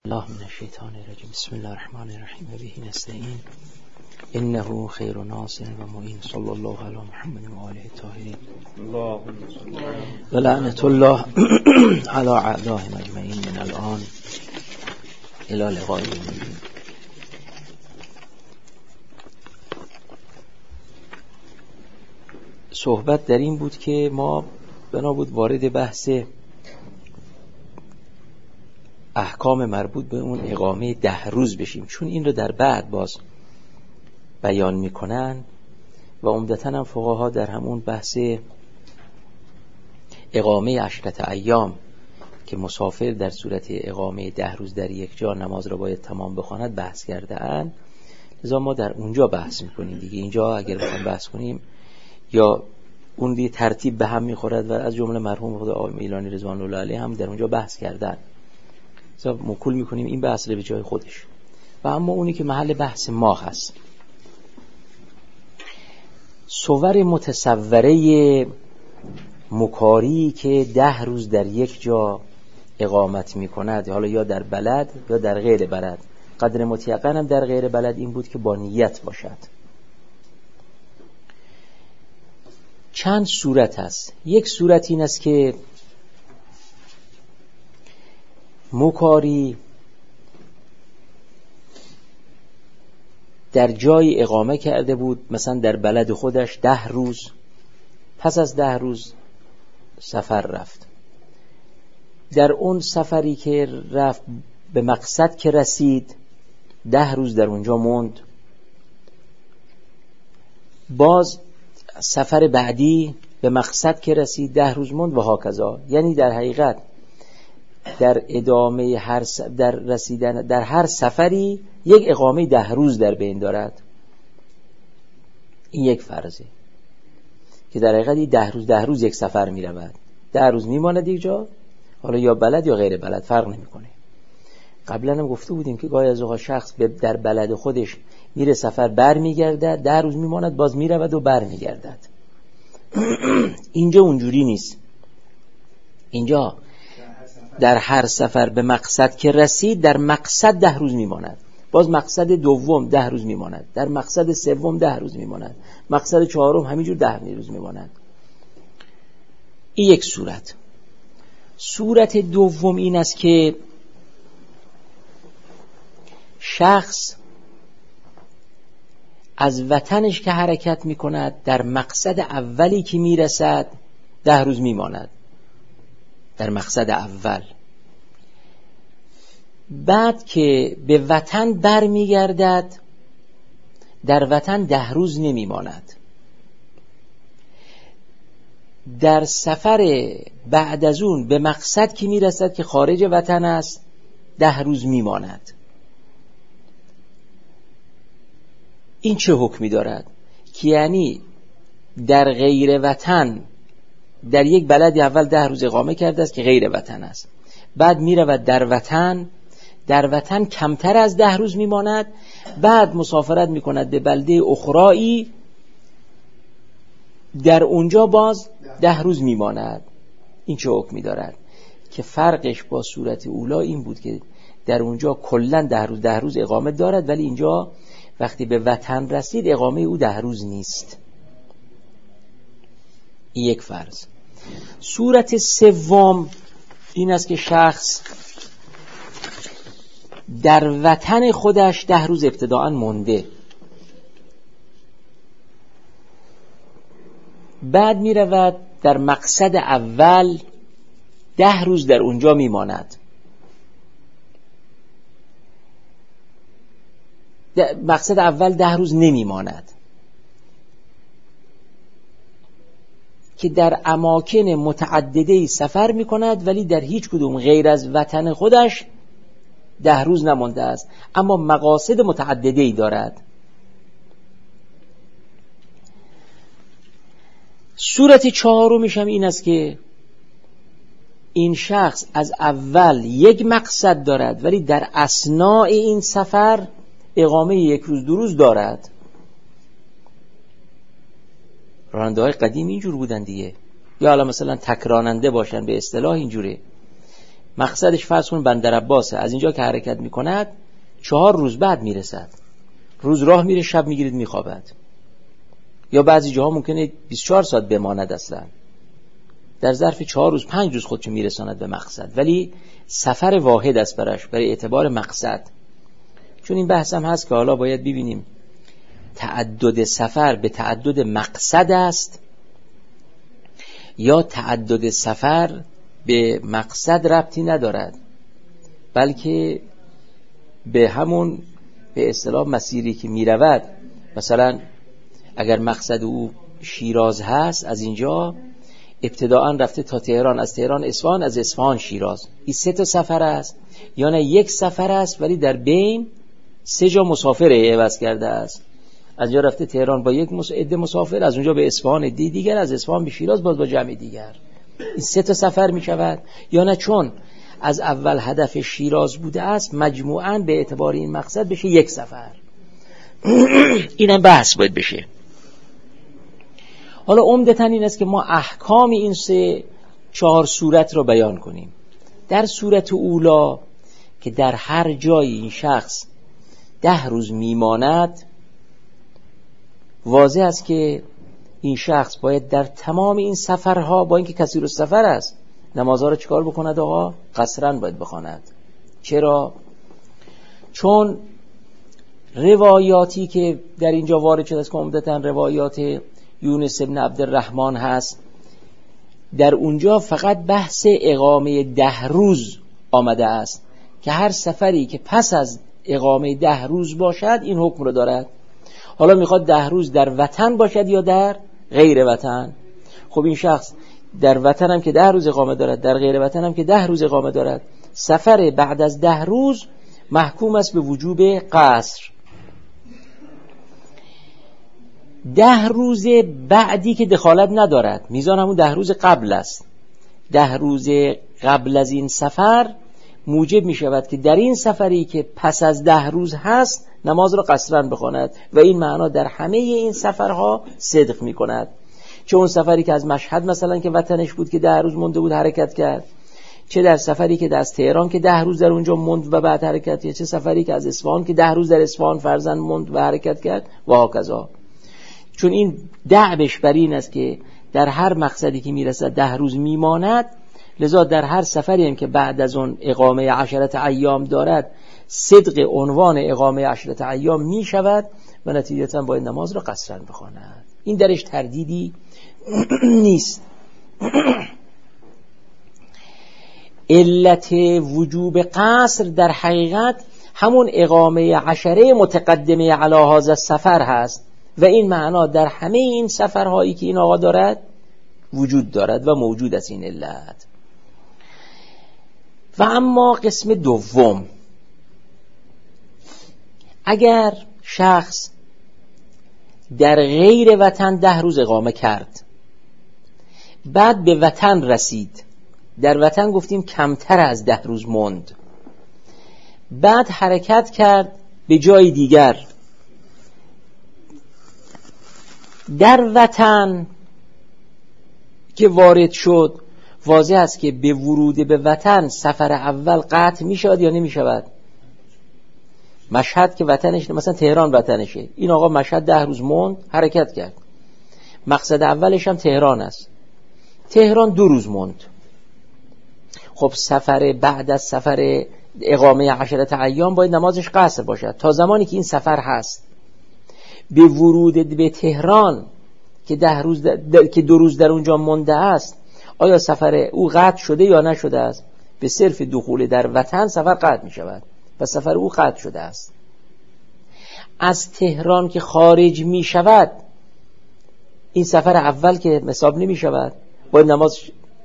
الله من الشیطان الرجیم. بسم الله الرحمن الرحیم و به نستعین انه خیر ناصر و معین. صلی الله علی محمد و آله الطاهرین و لعنت الله علی اعدائهم اجمعین من الان الی لقاء یوم. صحبت در این بود که ما بنا بود وارد بحث احکام مربوط به اون اقامه 10 روز بشیم، چون این رو در بعد باز بیان میکنن و عمدتاً هم فقها در همون بحث اقامه 10 ایام که مسافر در صورت اقامه 10 روز در یک جا نماز را باید تمام بخواند بحث کرده اند. لذا ما در اونجا بحث میکنیم دیگه. اینجا اگر بخوایم بحث کنیم یا اون دی ترتیب به هم میخورد و از جمله مرحوم خدا آقای میلانی رضوان الله علیه هم در اونجا بحث کردن. مکول میکنیم این بحث رو به جای خودش. و اما اونی که محل بحث ما هست، صور متصوره مکاری که 10 روز در یک جا اقامت میکند، حالا یا در بلد یا در غیر بلد. قدر متیقن هم در غیر بلد این بود که با نیت باشد. چند صورت هست. یک صورت این است که مکاری در جای اقامه کرده بود، مثلا در بلد خودش 10 روز، پس از 10 روز سفر رفت. در اون سفری که رفت به مقصد که رسید 10 روز در اونجا موند. باز سفر بعدی به مقصد که رسید 10 روز موند و هاکذا. یعنی در حقیقت در ادامه در رسیدن در هر سفری یک اقامه 10 روز در بین دارد. این یک فرضه که در حقیقت 10 روز یک سفر می رود. 10 روز می ماند یک جا، حالا یا بلد یا غیر بلد فرق نمی کنه. قبلا هم گفته بودیم که گاهی از اوقات شخص در بلد خودش میره سفر بر می گردد، 10 روز می ماند، باز می رود و بر می گردد. اینجا اونجوری نیست. اینجا در هر سفر به مقصد که رسید در مقصد 10 روز میماند، باز مقصد دوم 10 روز میماند، در مقصد سوم 10 روز میماند، مقصد چهارم همینجور 10 روز میماند. این یک صورت. صورت دوم این است که شخص از وطنش که حرکت میکند در مقصد اولی که میرسد 10 روز میماند، در مقصد اول. بعد که به وطن بر میگردد در وطن 10 روز نمیماند. در سفر بعد از اون به مقصد که میرسد که خارج وطن است 10 روز میماند. این چه حکمی دارد؟ که یعنی در غیر وطن در یک بلدی اول 10 روز اقامه کرده است که غیر وطن است، بعد می رود در وطن کمتر از 10 روز می ماند، بعد مسافرت می کند به بلده اخرایی، در اونجا باز 10 روز می ماند. این چه حکمی دارد؟ که فرقش با صورت اولا این بود که در اونجا کلن 10 روز اقامه دارد، ولی اینجا وقتی به وطن رسید اقامه او 10 روز نیست. این یک فرض. صورت سوم این است که شخص در وطن خودش 10 روز ابتداءً مونده، بعد می رود در مقصد اول 10 روز در اونجا می ماند. مقصد اول 10 روز نمی ماند، که در اماکن متعدده سفر می کند، ولی در هیچ کدوم غیر از وطن خودش 10 روز نمانده است، اما مقاصد متعدده‌ای دارد. صورت چهارمیش هم این است که این شخص از اول یک مقصد دارد، ولی در اثناء این سفر اقامه 1 روز 2 روز دارد. راننده های قدیم اینجور بودن دیگه، یا حالا مثلا تک راننده باشن به اصطلاح اینجوره. مقصدش فرض کن بندر عباسه، از اینجا که حرکت میکند 4 روز بعد میرسد. روز راه میره، شب میگیرید میخوابد، یا بعضی جاها ممکنه 24 ساعت بماند، اصلا در ظرف 4 روز 5 روز خودشو میرساند به مقصد، ولی سفر واحد است براش، برای اعتبار مقصد. چون این بحث هم هست که حالا باید ببینیم تعدد سفر به تعدد مقصد است یا تعدد سفر به مقصد ربطی ندارد، بلکه به همون به اصطلاح مسیری که میرود. مثلا اگر مقصد او شیراز هست، از اینجا ابتداءً رفته تا تهران، از تهران اصفهان، از اصفهان شیراز، این 3 تا سفر است، یا نه 1 سفر است ولی در بین 3 جا مسافر عوض کرده است. از اینجا رفته تهران با 1 عده مسافر، از اونجا به اصفهان عده دیگر، از اصفهان به شیراز باز با جمع دیگر. این 3 تا سفر می شود. یا نه چون از اول هدف شیراز بوده است، مجموعاً به اعتبار این مقصد بشه 1 سفر. اینم بحث باید بشه. حالا عمدتاً این است که ما احکام این 4 صورت را بیان کنیم. در صورت اولا که در هر جای این شخص 10 روز میماند، واضح است که این شخص باید در تمام این سفرها، با اینکه کثیر السفر است، نمازها را چیکار بکند آقا؟ قصراً باید بخواند. چرا؟ چون روایاتی که در اینجا وارد شده است که عمدتاً روایات یونس ابن عبدالرحمن هست، در اونجا فقط بحث اقامه 10 روز آمده است که هر سفری که پس از اقامه 10 روز باشد این حکم رو دارد. حالا میخواد 10 روز در وطن باشد یا در غیر وطن. خب این شخص در وطن هم که 10 روز اقامه دارد، در غیر وطن هم که 10 روز اقامه دارد، سفر بعد از 10 روز محکوم است به وجوب قصر. 10 روز بعدی که دخالت ندارد، میزان همون 10 روز قبل است. 10 روز قبل از این سفر موجب می شود که در این سفری که پس از 10 روز هست نماز را قصراً بخواند و این معنا در همه این سفرها صدق می کند. چه اون سفری که از مشهد مثلا که وطنش بود که 10 روز مونده بود حرکت کرد، چه در سفری که از تهران که 10 روز در اونجا موند و بعد حرکت کرد، چه سفری که از اصفهان که 10 روز در اصفهان فرزند موند و حرکت کرد و هاکذا. چون این دعبش بر این است که در هر مقصدی که میرسد 10 روز میماند، لذا در هر سفری هم که بعد از اون اقامه 10 ایام دارد صدق عنوان اقامه 10 ایام می شود و نتیجتاً باید نماز را قصراً بخواند. این درش تردیدی نیست. علت وجوب قصر در حقیقت همون اقامه 10 متقدمه علی هذا السفر هست و این معنا در همه این سفرهایی که این آقا دارد وجود دارد و موجود است این علت. و اما قسم دوم، اگر شخص در غیر وطن 10 روز اقامه کرد، بعد به وطن رسید، در وطن گفتیم کمتر از 10 روز موند، بعد حرکت کرد به جای دیگر، در وطن که وارد شد واضح است که به ورود به وطن سفر اول قطع می شود یا نمی شود؟ مشهد که وطنش، مثلا تهران وطنشه، این آقا مشهد 10 روز موند حرکت کرد، مقصد اولش هم تهران است، تهران 2 روز موند. خب سفر بعد از سفر اقامه 10 ایام باید نمازش قصر باشد تا زمانی که این سفر هست. به ورود به تهران که 2 روز در اونجا مونده است، آیا سفر او قطع شده یا نشده است؟ به صرف دخول در وطن سفر قطع می شود، پس سفر او قطع شده است. از تهران که خارج می شود، این سفر اول که حساب نمی شود، باید نماز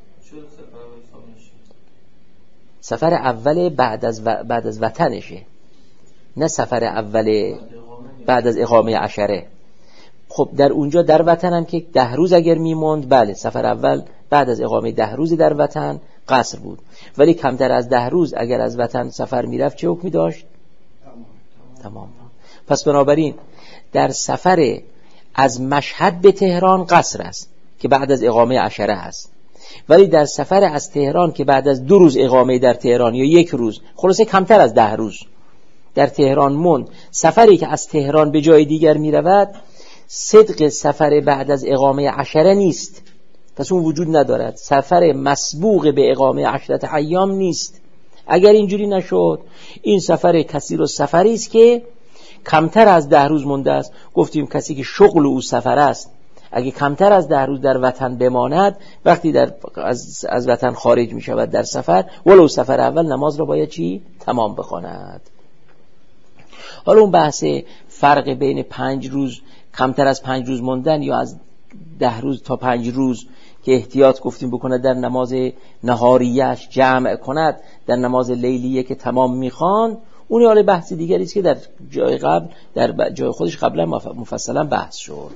سفر اول بعد از وطنشه، نه سفر اول بعد از اقامه 10. خب در اونجا در وطن هم که 10 روز اگر میموند، بله سفر اول بعد از اقامه 10 روزی در وطن قصر بود، ولی کمتر از 10 روز اگر از وطن سفر میرفت چه حکمی داشت؟ تمام. پس بنابراین در سفر از مشهد به تهران قصر است که بعد از اقامه 10 هست، ولی در سفر از تهران که بعد از 2 روز اقامه در تهران یا 1 روز، خلاصه کمتر از 10 روز در تهران موند، سفری که از تهران به جای دیگر می رود صدق سفر بعد از اقامه 10 نیست، پس اون وجود ندارد. سفر مسبوق به اقامه 10 ایام نیست. اگر اینجوری نشد، این سفر کثیر السفری است که کمتر از 10 روز مونده است. گفتیم کسی که شغل او سفر است، اگه کمتر از 10 روز در وطن بماند، وقتی از وطن خارج می شود در سفر، ولو سفر اول، نماز را باید چی؟ تمام بخواند. حالا اون بحث فرق بین 5 روز، کمتر از 5 روز موندن یا از 10 روز تا 5 روز که احتیاط گفتیم بکند در نماز نهاریش جمع کند، در نماز لیلیه که تمام میخوان، اون حالا بحث دیگری است که در جای قبل، در جای خودش قبلا مفصلا بحث شد.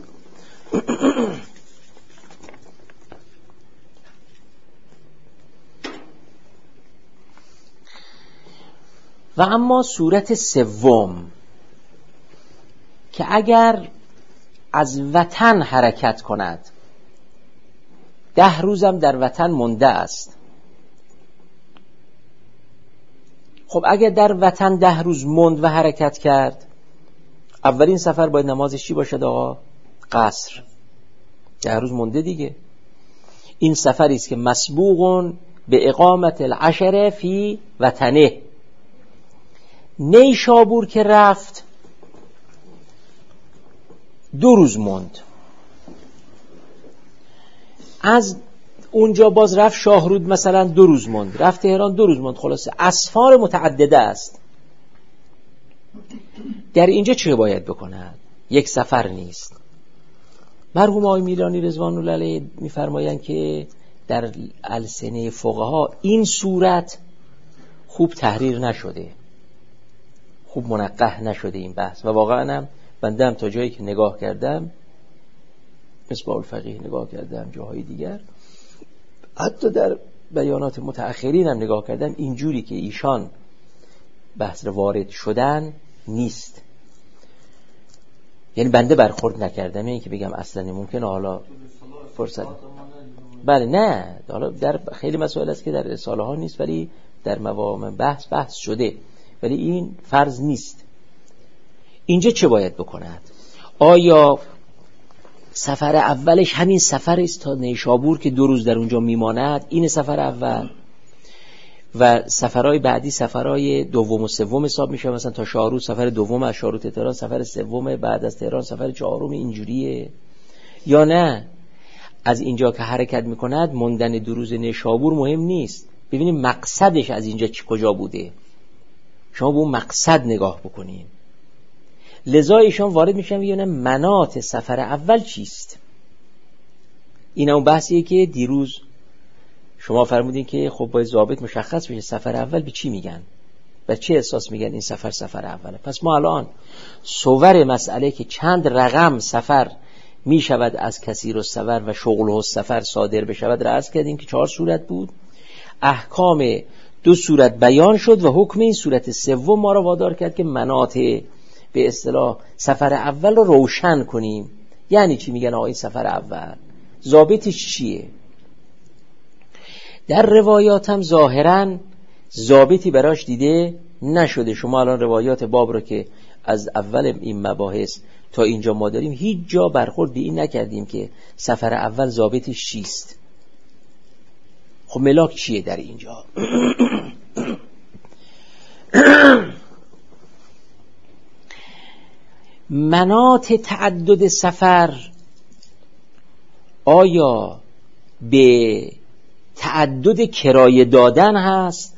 و اما صورت سوم که اگر از وطن حرکت کند، 10 روزم در وطن مونده است. خب اگر در وطن 10 روز موند و حرکت کرد، اولین سفر باید نمازش چی باشد آقا؟ قصر. 10 روز مونده دیگه. این سفری است که مسبوق به اقامت 10 فی وطنه. نیشابور که رفت 2 روز موند، از اونجا باز رفت شاهرود مثلا 2 روز موند، رفت تهران 2 روز موند، خلاصه اسفار متعدده است. در اینجا چه باید بکند؟ 1 سفر نیست. مرحوم آقای میلانی رضوان الله علیه میفرمایند که در السنه فقها این صورت خوب تحریر نشده، خوب منقح نشده این بحث، و واقعا هم بنده هم تا جایی که نگاه کردم، مصباح الفقیه نگاه کردم، جاهای دیگر، حتی در بیانات متأخرین هم نگاه کردم، اینجوری که ایشان بحث وارد شدن نیست. یعنی بنده برخورد نکردم، این که بگم اصلا ممکنه حالا فرصت، بله نه، حالا در خیلی مسائل است که در رساله ها نیست ولی در مواقع بحث شده، ولی این فرض نیست. اینجا چه باید بکند؟ آیا سفر اولش همین سفر است تا نیشابور که 2 روز در اونجا میماند، این سفر اول، و سفرهای بعدی سفرهای دوم و سوم حساب میشه، مثلا تا شاهرود سفر دوم، از شاهرود تهران سفر سوم، بعد از تهران سفر 4، اینجوریه؟ یا نه از اینجا که حرکت میکند موندن 2 روز نیشابور مهم نیست، ببینیم مقصدش از اینجا کجا بوده، شما به اون مقصد نگاه بکنیم. لذا ایشان وارد میشن میگن مناط سفر اول چیست. این اون بحثیه که دیروز شما فرمودین که خب باید ضابط مشخص بشه سفر اول به چی میگن، به چه احساس میگن این سفر اوله. پس ما الان صور مسئله که چند رقم سفر میشود از کثیر السفر و شغله السفر صادر بشود را عرض کردیم که 4 صورت بود. احکام 2 صورت بیان شد و حکم این صورت سوم ما را وادار کرد که مناط به اصطلاح سفر اول رو روشن کنیم. یعنی چی میگن آقای سفر اول؟ ضابطش چیه؟ در روایات هم ظاهراً ضابطی براش دیده نشده. شما الان روایات باب رو که از اول این مباحث تا اینجا ما داریم، هیچ جا برخورد به این نکردیم که سفر اول ضابطش چیست. خب ملاک چیه در اینجا؟ مناط تعدد سفر آیا به تعدد کرایه دادن هست؟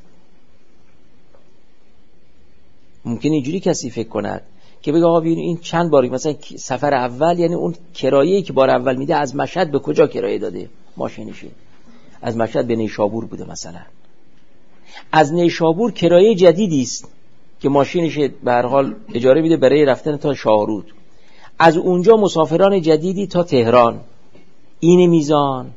ممکن اینجوری کسی فکر کند که بگه آقا ببین این چند باری، مثلا سفر اول یعنی اون کرایه‌ای که بار اول میده از مشهد به کجا کرایه داده ماشینشه، از مشهد به نیشابور بوده، مثلا از نیشابور کرایه جدیدی است که ماشینش به هر حال اجاره میده برای رفتن تا شاهرود، از اونجا مسافران جدیدی تا تهران، این میزان.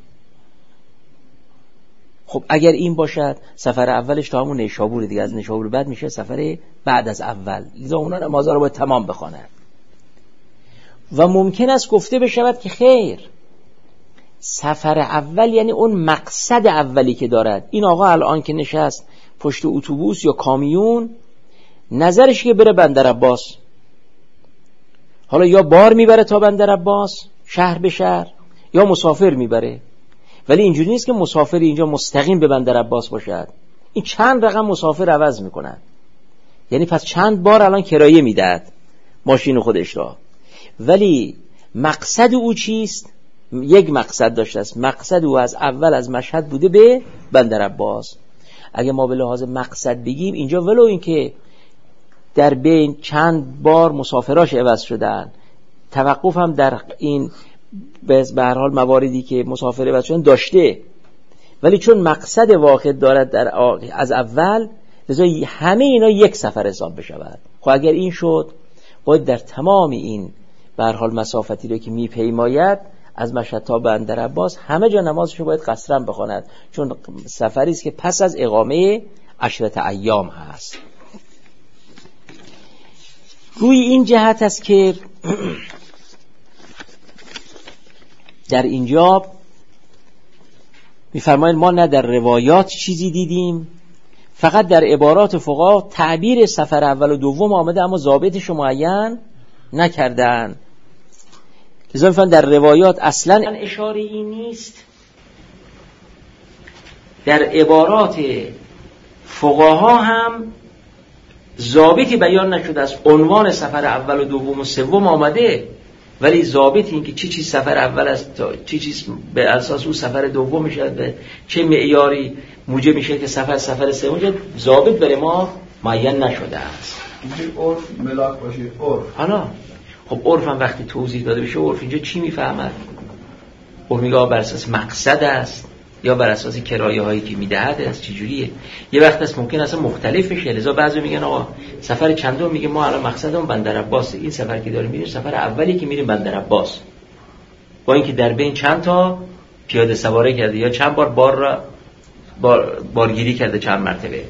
خب اگر این باشد سفر اولش تا همون نیشابور دیگه، از نیشابور بعد میشه سفر بعد از اول، لذا اونا نمازها رو باید تمام بخوانند. و ممکن است گفته بشود که خیر، سفر اول یعنی اون مقصد اولی که دارد. این آقا الان که نشست پشت اتوبوس یا کامیون، نظرش که بره بندر عباس، حالا یا بار میبره تا بندر عباس شهر به شهر، یا مسافر میبره. ولی اینجوری نیست که مسافر اینجا مستقیم به بندر عباس باشد. این چند رقم مسافر عوض میکنن، یعنی پس چند بار الان کرایه میدهد ماشین خودش را. ولی مقصد او چیست؟ یک مقصد داشته است. مقصد او از اول از مشهد بوده به بندر عباس. اگه ما به لحاظ مقصد بگیم اینجا، ولو این که در بین چند بار مسافراش عوض شدن، توقف هم در این به هر حال مواردی که مسافر عوض شدن داشته، ولی چون مقصد واحد دارد از اول، لذا همه اینا یک سفر حساب بشود. خب اگر این شد، باید در تمام این به هر حال مسافتی رو که میپیماید از مشهد تا بندر عباس همه جا نمازشو باید قصرا بخواند، چون سفری است که پس از اقامه 10 ایام هست. روی این جهت است که در اینجا می‌فرمایند ما نه در روایات چیزی دیدیم، فقط در عبارات فقها تعبیر سفر اول و دوم آمده اما ضابطش معین نکردن. لذا می‌فرمایند در روایات اصلا اشاره این نیست، در عبارات فقها هم ضابطی بیان نشده است. عنوان سفر اول و دوم و سوم آمده، ولی ضابط این که چی چیز سفر اول است، چی چیز به اساس اون سفر دوم میشه، چه معیاری موجب میشه که سفر سوم شد، ضابط برای ما معین نشده است. این عرف ملاک باشه. عرف حالا خب عرف هم وقتی توضیح داده بشه، عرف اینجا چی میفهمد؟ عرف میگه بر اساس مقصد است یا بر اساس کرایه هایی که میدهد است، چه جوریه؟ یه وقت است ممکن اصلا مختلف بشه. لذا بعضی میگن آقا سفر چندم، میگه ما الان مقصدمون بندر عباس، این سفر که داریم میریم سفر اولی که میریم بندر عباس، با اینکه در بین چند تا پیاده سواری کرده یا چند بار بارگیری کرده چند مرتبه.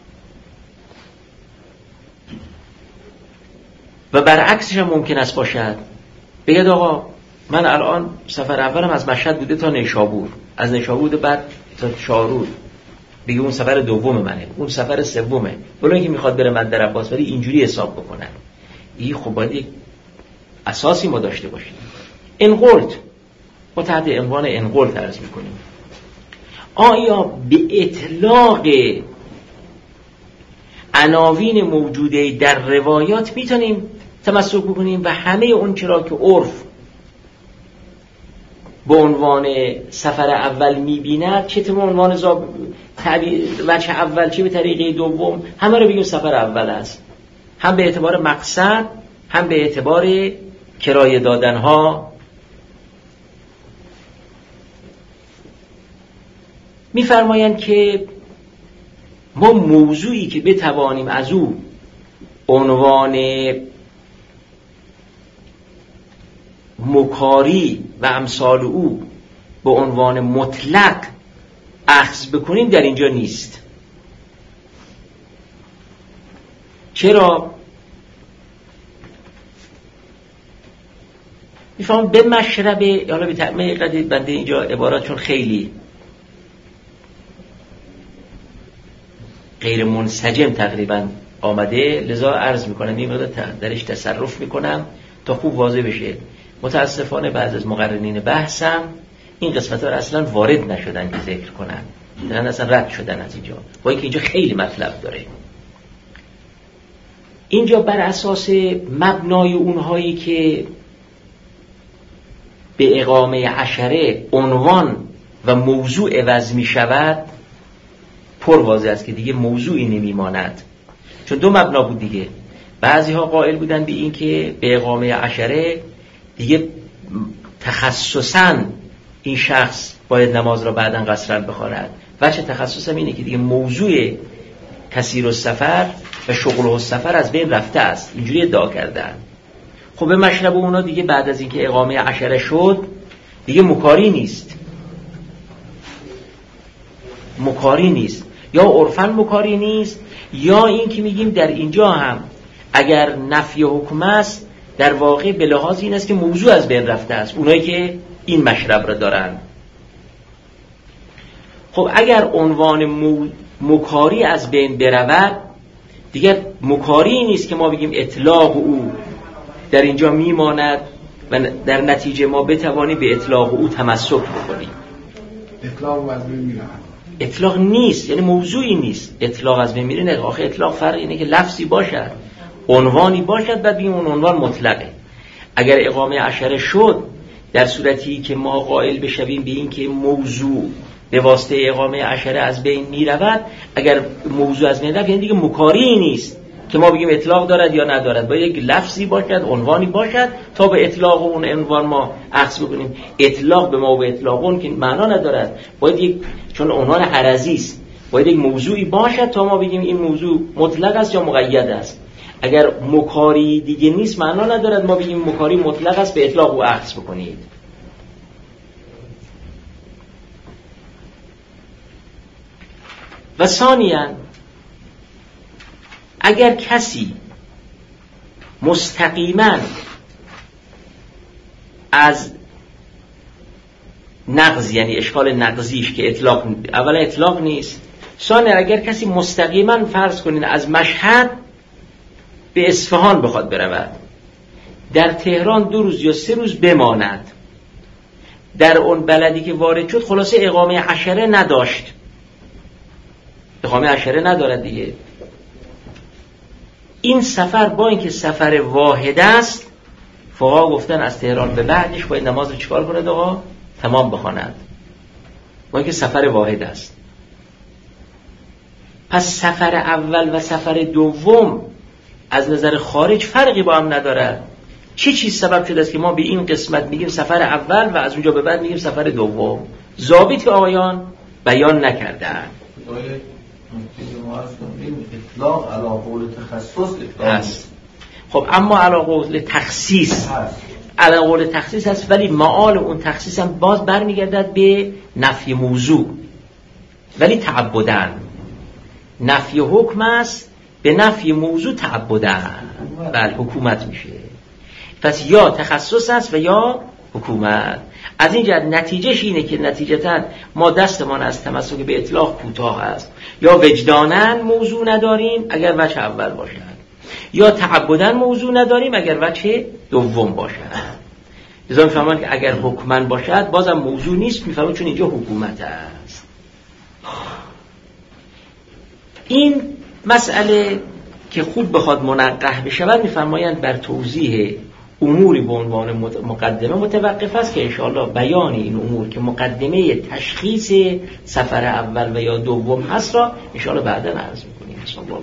و برعکسش هم ممکن است باشد، بگید آقا من الان سفر اولم از مشهد بوده تا نیشابور، از نیشابور بعد تا شاهرود، بگه اون سفر دوم منه، اون سفر سومه، ولی اینکه میخواد بره بندر عباس، ولی اینجوری حساب بکنن. این خب باید یک اساسی ما داشته باشیم. انقلت ما تحت عنوان انقلت عرض میکنیم. آیا به اطلاق عناوین موجوده در روایات میتونیم تمسک بکنیم و همه اون چرا که عرف به عنوان سفر اول میبیند، چه به عنوان وجه اول چه به طریقه دوم، همه رو بگیم سفر اول است، هم به اعتبار مقصد هم به اعتبار کرایه دادنها. میفرمایند که ما موضوعی که بتوانیم از او عنوان مکاری و امثال او به عنوان مطلق اخذ بکنیم در اینجا نیست. چرا؟ میفهم به مشربه، حالا به تعمیه قدید بنده اینجا عبارات چون خیلی غیر منسجم تقریبا آمده، لذا عرض میکنم این مقدار درش تصرف میکنم تا خوب واضح بشه. متاسفانه بعض از مقررین بحثم این قسمت ها اصلا وارد نشدن که ذکر کنن، دارن اصلا رد شدن از اینجا، با اینکه اینجا خیلی مطلب داره. اینجا بر اساس مبنای اونهایی که به اقامه عشره عنوان و موضوع عوض می شود، پر واضح است که دیگه موضوعی نمیماند، چون دو مبنا بود دیگه. بعضی ها قائل بودن به این که به اقامه عشره دیگه تخصصاً این شخص باید نماز را بعداً قصراً بخواند. وجه تخصصم اینه که دیگه موضوع کثیر السفر و شغل السفر از بین رفته است، اینجوری ادعا کردن. خب به مشرب اونا دیگه بعد از اینکه اقامه عشره شد دیگه مکاری نیست، یا عرفاً مکاری نیست، یا این که میگیم در اینجا هم اگر نفی حکم است در واقع به لحاظ این است که موضوع از بین رفته است. اونایی که این مشرب را دارن خب اگر عنوان مکاری از بین برود دیگر مکاری نیست که ما بگیم اطلاق او در اینجا میماند و در نتیجه ما بتوانیم به اطلاق او تمسک بکنیم. اطلاق از بین میره. اطلاق نیست، یعنی موضوعی نیست. اطلاق از بین میره نه. آخه اطلاق فرق اینه که لفظی باشد، عنوانی باشد، بعد بگیم اون عنوان مطلقه. اگر اقامه عشره شد در صورتی که ما قائل بشویم به این که موضوع به واسطه اقامه عشره از بین میرود، اگر موضوع از بین رفت یعنی دیگه مکاری نیست که ما بگیم اطلاق دارد یا ندارد. باید یک لفظی باشد، عنوانی باشد تا به اطلاق اون عنوان ما اخذ بکنیم. اطلاق به ما و اطلاق اون که معنا ندارد. باید یک، چون عنوان حرزی است، باید یک موضوعی باشد تا ما بگیم این موضوع مطلق است یا مقید است. اگر مکاری دیگه نیست معنا ندارد ما بگیم مکاری مطلق است، به اطلاق او اخذ بکنید. و ثانیاً اگر کسی مستقیما از نقض، یعنی اشکال نقضیش که اطلاق، اولا اطلاق نیست، ثانیاً اگر کسی مستقیما فرض کنین از مشهد به اصفهان بخواد برود، در تهران 2 روز یا 3 روز بماند، در اون بلدی که وارد شد خلاصه اقامه عشره نداشت، اقامه عشره ندارد دیگه، این سفر با اینکه سفر واحد است، فقها گفتن از تهران به بعدش باید نماز رو چیکار کنه آقا؟ تمام بخواند، با اینکه سفر واحد است. پس سفر اول و سفر دوم از نظر خارج فرقی با هم ندارد. چه چیز سبب شده است که ما به این قسمت میگیم سفر اول و از اونجا به بعد میگیم سفر دوم؟ ضابط آقایان بیان نکردن. اطلاق علی قول تخصص هست. خب اما علی قول تخصیص علی قول تخصیص هست، ولی معال اون تخصیص هم باز برمیگردد به نفی موضوع، ولی تعبدن. نفی حکم است، به نفی موضوع تعبدن. بله حکومت میشه. پس یا تخصص است و یا حکومت. از این جهت نتیجهش اینه که نتیجتاً ما دستمان از تمسک به اطلاق کوتاه است. یا وجداناً موضوع نداریم اگر وجه اول باشد، یا تعبداً موضوع نداریم اگر وجه دوم باشد. لذا میفهمن که اگر حکماً باشد بازم موضوع نیست، میفهمن چون اینجا حکومت است. این مسئله که خوب بخواد منقح بشود میفرمایند بر توضیح اموری به عنوان مقدمه متوقف است که انشاءالله بیان این امور که مقدمه تشخیص سفر اول و یا دوم هست را انشاءالله بعدا عرض میکنیم.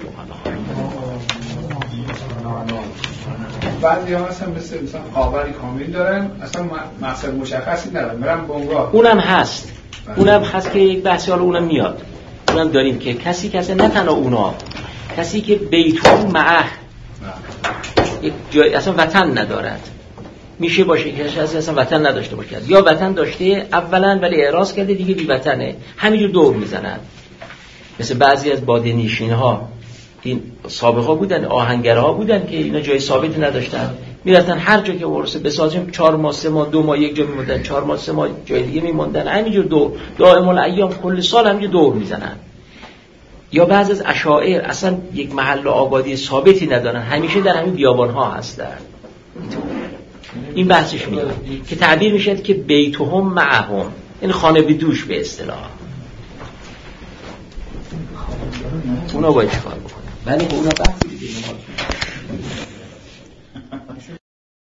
بعضی ها مثلا خاوری کامل دارن، اصلا مقصد مشخصی ندارن، برم بنگاه. اونم هست که یک بحثی حالا اونم میاد، اونم داریم که کسی نه تنها اونا، کسی که بیتون معه یک جای اصلا وطن ندارد، میشه باشه که کسی اصلا وطن نداشته باشد، یا وطن داشته اولا ولی اعراض کرده دیگه بی وطنه، همینجور دور میزنن. مثل بعضی از باده‌نشین ها، این سابقا بودن، آهنگرها بودن که اینا جای ثابتی نداشتن، میرفتن هر جا که ورسه بسازیم 4 ماه 3 ماه 2 ماه یک جا میموندن، 4 ماه 3 ماه جای دیگه میموندن، همینجور دور دائم الایام کل سال همینجور دور میزنن. یا بعضی از اشاعر اصلا یک محل آبادی ثابتی ندارن، همیشه در همین بیابان ها هستن. این بحثش میاد که تعبیر میشه که بیتهم معهم، این خانه به دوش به اصطلاح. اونا باید چیکار بکنن؟ ولی اونا بحثی دیگه